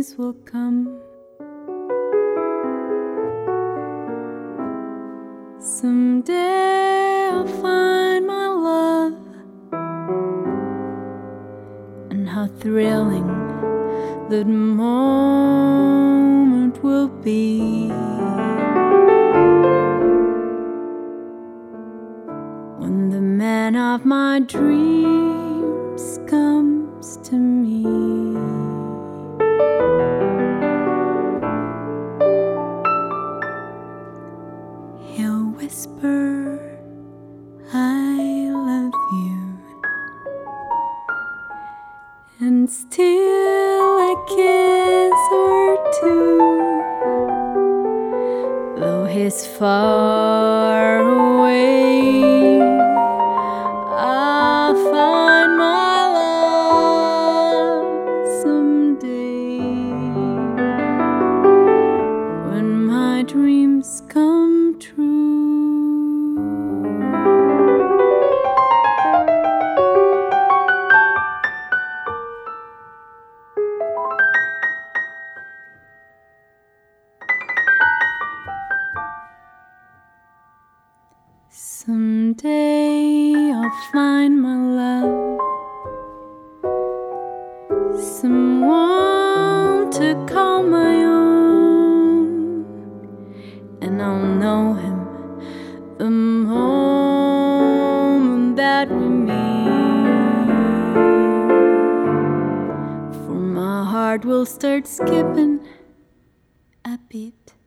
dreams will come. Someday I'll find my love, and how thrilling that moment will be when the man of my dreams comes to me. He'll whisper, I love you, and steal a kiss or two. Though he's far away, I'll find my love someday, when my dreams come true. Someday I'll find my love, someone to call my own, and I'll know him the moment that we meet. For my heart will start skipping a beat.